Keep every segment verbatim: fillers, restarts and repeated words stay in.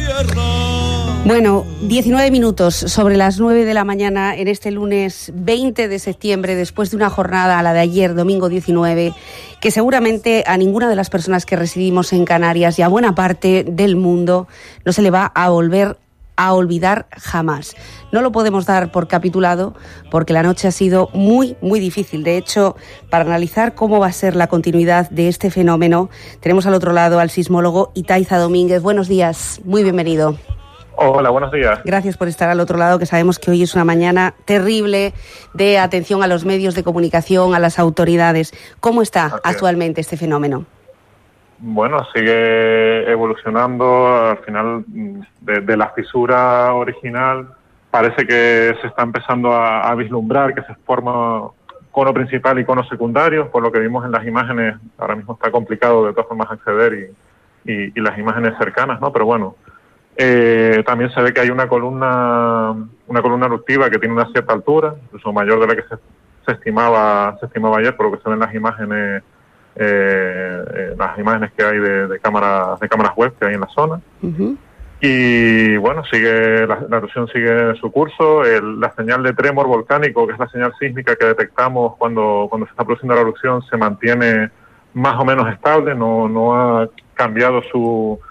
Bueno, diecinueve minutos sobre las nueve de la mañana en este lunes veinte de septiembre, después de una jornada, la de ayer, domingo diecinueve, que seguramente a ninguna de las personas que residimos en Canarias y a buena parte del mundo no se le va a volver a olvidar jamás. No lo podemos dar por capitulado porque la noche ha sido muy, muy difícil. De hecho, para analizar cómo va a ser la continuidad de este fenómeno, tenemos al otro lado al sismólogo Itaiza Domínguez. Buenos días, muy bienvenido. Hola, buenos días. Gracias por estar al otro lado, que sabemos que hoy es una mañana terrible de atención a los medios de comunicación, a las autoridades. ¿Cómo está Así actualmente es. este fenómeno? Bueno, sigue evolucionando. Al final, de, de la fisura original, parece que se está empezando a, a vislumbrar que se forma cono principal y cono secundario. Por lo que vimos en las imágenes, ahora mismo está complicado de todas formas acceder y, y, y las imágenes cercanas, ¿no? Pero bueno, eh, también se ve que hay una columna una columna eruptiva que tiene una cierta altura, incluso mayor de la que se, se estimaba se estimaba ayer, por lo que se ven las imágenes eh, eh, las imágenes que hay de, de cámaras de cámaras web que hay en la zona. Uh-huh. Y bueno, sigue la, la erupción sigue su curso. El, la señal de tremor volcánico, que es la señal sísmica que detectamos cuando cuando se está produciendo la erupción, se mantiene más o menos estable, no no ha cambiado su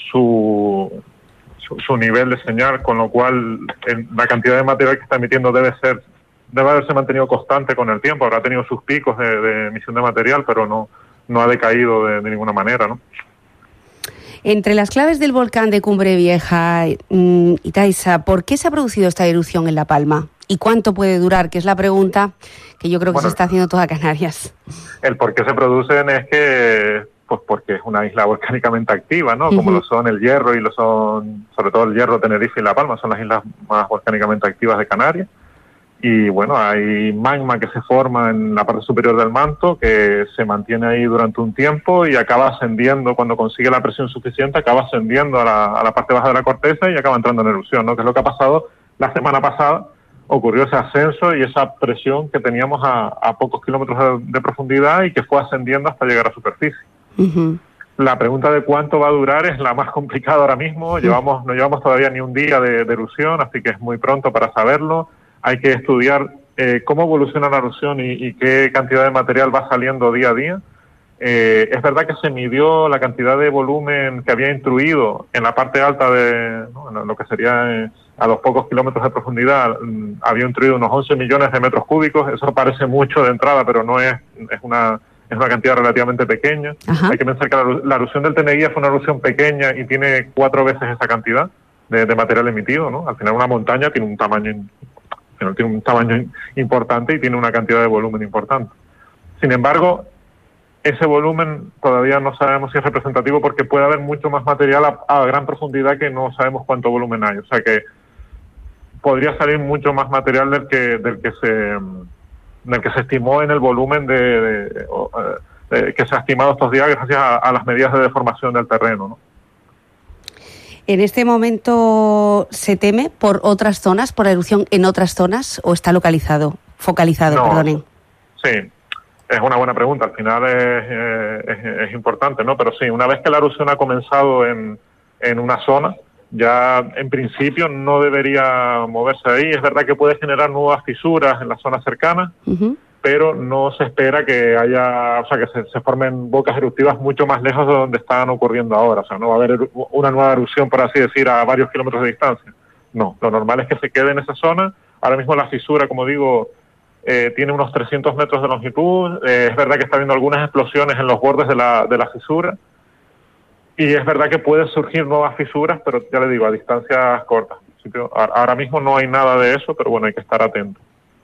su su, su nivel de señal, con lo cual el, la cantidad de material que está emitiendo debe ser debe haberse mantenido constante con el tiempo. Habrá tenido sus picos de, de emisión de material, pero no no ha decaído de, de ninguna manera, ¿no? Entre las claves del volcán de Cumbre Vieja, mm, Itaiza, ¿por qué se ha producido esta erupción en La Palma? ¿Y cuánto puede durar? Que es la pregunta que yo creo que bueno, se está haciendo toda Canarias. El por qué se producen es que, pues porque es una isla volcánicamente activa, ¿no? Como uh-huh. lo son el Hierro y lo son, sobre todo el Hierro, Tenerife y La Palma, son las islas más volcánicamente activas de Canarias. Y bueno, hay magma que se forma en la parte superior del manto, que se mantiene ahí durante un tiempo y acaba ascendiendo, cuando consigue la presión suficiente, acaba ascendiendo a la, a la parte baja de la corteza y acaba entrando en erupción, ¿no? Que es lo que ha pasado la semana pasada. Ocurrió ese ascenso y esa presión que teníamos a, a pocos kilómetros de, de profundidad y que fue ascendiendo hasta llegar a superficie. Uh-huh. La pregunta de cuánto va a durar es la más complicada ahora mismo. Uh-huh. Llevamos, no llevamos todavía ni un día de, de erupción, así que es muy pronto para saberlo. Hay que estudiar eh, cómo evoluciona la erupción y, y qué cantidad de material va saliendo día a día. Eh, es verdad que se midió la cantidad de volumen que había intruido en la parte alta de, ¿no? en lo que sería eh, a los pocos kilómetros de profundidad. Mm, había intruido unos once millones de metros cúbicos. Eso parece mucho de entrada, pero no es, es una es una cantidad relativamente pequeña. Ajá. Hay que pensar que la, la erupción del Teneguía fue una erupción pequeña y tiene cuatro veces esa cantidad de, de material emitido, ¿no? Al final una montaña tiene un tamaño tiene un tamaño importante y tiene una cantidad de volumen importante. Sin embargo, ese volumen todavía no sabemos si es representativo porque puede haber mucho más material a, a gran profundidad que no sabemos cuánto volumen hay. O sea que podría salir mucho más material del que del que se del que se estimó en el volumen de, de, de, de que se ha estimado estos días gracias a, a las medidas de deformación del terreno, ¿no? ¿En este momento se teme por otras zonas, por erupción en otras zonas, o está localizado, focalizado, no, perdonen? Sí, es una buena pregunta. Al final es, es, es importante, ¿no? Pero sí, una vez que la erupción ha comenzado en, en una zona, ya en principio no debería moverse ahí. Es verdad que puede generar nuevas fisuras en las zonas cercanas, uh-huh. pero no se espera que haya, o sea, que se, se formen bocas eruptivas mucho más lejos de donde están ocurriendo ahora. O sea, no va a haber una nueva erupción, por así decir, a varios kilómetros de distancia. No, lo normal es que se quede en esa zona. Ahora mismo la fisura, como digo, eh, tiene unos trescientos metros de longitud. Eh, es verdad que está habiendo algunas explosiones en los bordes de la, de la fisura. Y es verdad que pueden surgir nuevas fisuras, pero ya le digo, a distancias cortas. Ahora mismo no hay nada de eso, pero bueno, hay que estar atento.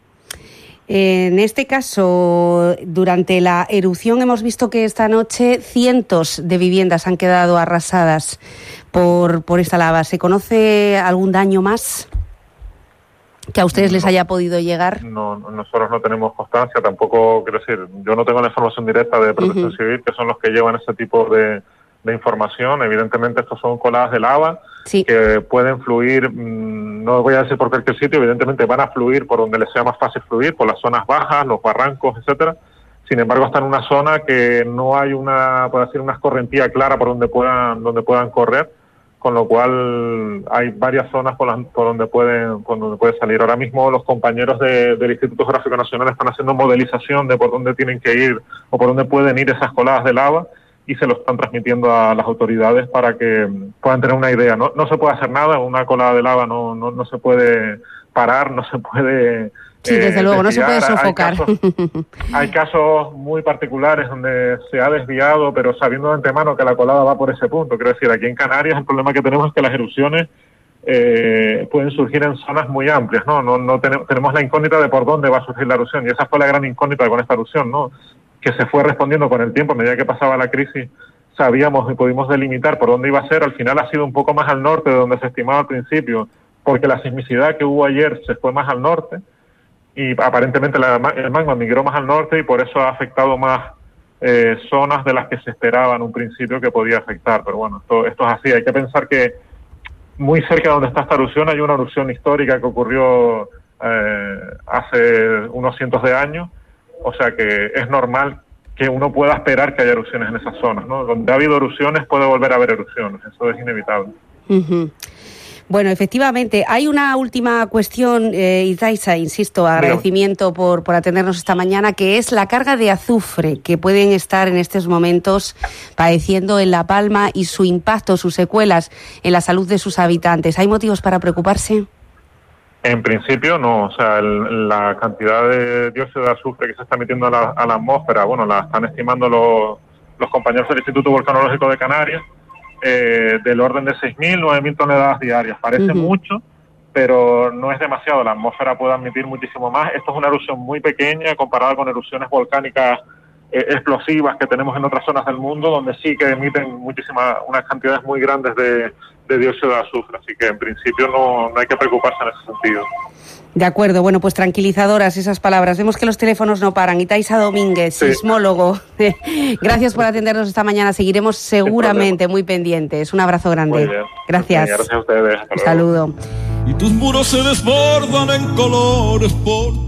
En este caso, durante la erupción hemos visto que esta noche cientos de viviendas han quedado arrasadas por, por esta lava. ¿Se conoce algún daño más que a ustedes les haya podido llegar? No, nosotros no tenemos constancia, tampoco, quiero decir, yo no tengo la información directa de Protección uh-huh. Civil, que son los que llevan ese tipo de, de información. Evidentemente estos son coladas de lava sí. que pueden fluir, mmm, no voy a decir por cualquier sitio, evidentemente van a fluir por donde les sea más fácil fluir, por las zonas bajas, los barrancos, etcétera. Sin embargo, está en una zona que no hay una, por decir, una escorrentía clara por donde puedan, donde puedan correr, con lo cual hay varias zonas por, las, por donde pueden por donde puede salir. Ahora mismo los compañeros de, del Instituto Geográfico Nacional están haciendo modelización de por dónde tienen que ir o por dónde pueden ir esas coladas de lava y se lo están transmitiendo a las autoridades para que puedan tener una idea. No, no se puede hacer nada, una colada de lava no, no, no se puede parar, no se puede... Sí, desde eh, luego, desviar. No se puede sofocar. Hay casos, hay casos muy particulares donde se ha desviado, pero sabiendo de antemano que la colada va por ese punto. Quiero decir, aquí en Canarias el problema que tenemos es que las erupciones eh, pueden surgir en zonas muy amplias, ¿no? No, no tenemos, tenemos la incógnita de por dónde va a surgir la erupción, y esa fue la gran incógnita con esta erupción, ¿no? Que se fue respondiendo con el tiempo. A medida que pasaba la crisis, sabíamos y pudimos delimitar por dónde iba a ser. Al final ha sido un poco más al norte de donde se estimaba al principio, porque la sismicidad que hubo ayer se fue más al norte, y aparentemente la, el magma migró más al norte y por eso ha afectado más eh, zonas de las que se esperaba en un principio que podía afectar. Pero bueno, esto, esto es así. Hay que pensar que muy cerca de donde está esta erupción hay una erupción histórica que ocurrió eh, hace unos cientos de años, o sea que es normal que uno pueda esperar que haya erupciones en esas zonas, ¿no? Donde ha habido erupciones puede volver a haber erupciones, eso es inevitable. Uh-huh. Bueno, efectivamente, hay una última cuestión, eh, Itaiza, insisto, agradecimiento por, por atendernos esta mañana, que es la carga de azufre que pueden estar en estos momentos padeciendo en La Palma y su impacto, sus secuelas en la salud de sus habitantes. ¿Hay motivos para preocuparse? En principio no, o sea, el, la cantidad de dióxido de azufre que se está emitiendo a la, a la atmósfera, bueno, la están estimando los, los compañeros del Instituto Volcanológico de Canarias, Eh, del orden de seis mil, nueve mil toneladas diarias. Parece uh-huh. mucho, pero no es demasiado. La atmósfera puede admitir muchísimo más. Esto es una erupción muy pequeña comparada con erupciones volcánicas eh, explosivas que tenemos en otras zonas del mundo, donde sí que emiten muchísimas, unas cantidades muy grandes de, de dióxido de azufre. Así que en principio no, no hay que preocuparse en ese sentido. De acuerdo, bueno, pues tranquilizadoras esas palabras. Vemos que los teléfonos no paran. Itaiza Domínguez, sí. sismólogo. Gracias por atendernos esta mañana. Seguiremos seguramente muy pendientes. Un abrazo grande. Muy bien. Gracias. Gracias a ustedes. Hasta Un saludo. Y tus muros se desbordan en colores por